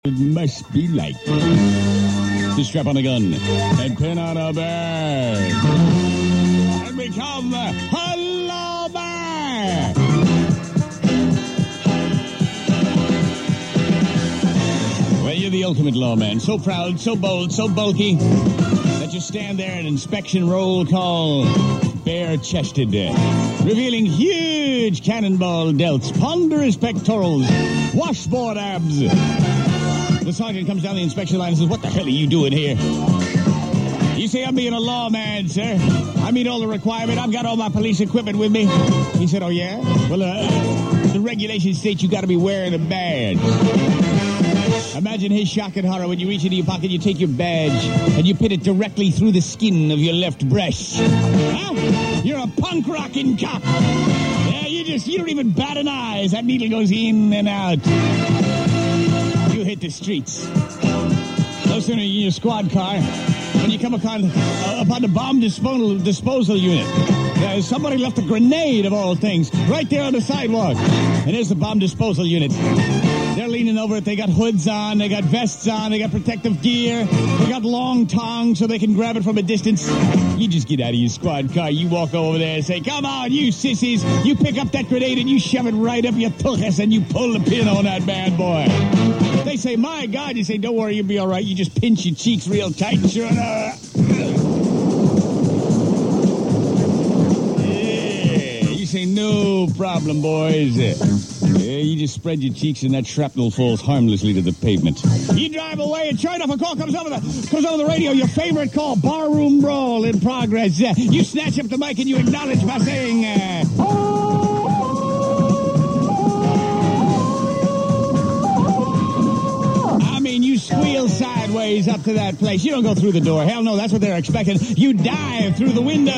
It must be like to strap on a gun and pin on a bird and become a lawman. Well, you're the ultimate lawman. So proud, so bold, so bulky that you stand there at inspection roll call, bare-chested, revealing huge cannonball delts, ponderous pectorals, washboard abs. The sergeant comes down the inspection line and says, "What the hell are you doing here?" You say, "I'm being a lawman, sir. I meet all the requirement. I've got all my police equipment with me." He said, "Oh, yeah? Well, the regulations state you got to be wearing a badge." Imagine his shock and horror when you reach into your pocket, you take your badge, and you put it directly through the skin of your left breast. Huh? You're a punk rockin' cop. Yeah, you don't even bat an eye as that needle goes in and out. You hit the streets. No sooner in your squad car when you come upon the bomb disposal unit. Somebody left a grenade, of all things, right there on the sidewalk. And there's the bomb disposal unit. They're leaning over it. They got hoods on. They got vests on. They got protective gear. They got long tongs so they can grab it from a distance. You just get out of your squad car. You walk over there and say, "Come on, you sissies." You pick up that grenade and you shove it right up your tuchus and you pull the pin on that bad boy. They say, "My God." You say, "Don't worry, you'll be all right." You just pinch your cheeks real tight. Sure enough. You say, "No problem, boys." You just spread your cheeks and that shrapnel falls harmlessly to the pavement. You drive away and sure enough a call comes over the radio. Your favorite call, barroom brawl in progress. You snatch up the mic and you acknowledge by saying, you squeal sideways up to that place. You don't go through the door. Hell no, that's what they're expecting. You dive through the window.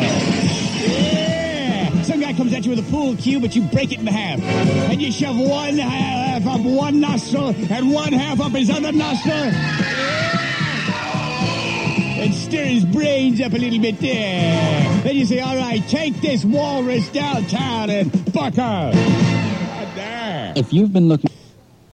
Yeah. Some guy comes at you with a pool cue, but you break it in half. And you shove one half up one nostril and one half up his other nostril. Yeah. And stir his brains up a little bit there. Then you say, "All right, take this walrus downtown and fuck her." Right there. If you've been looking...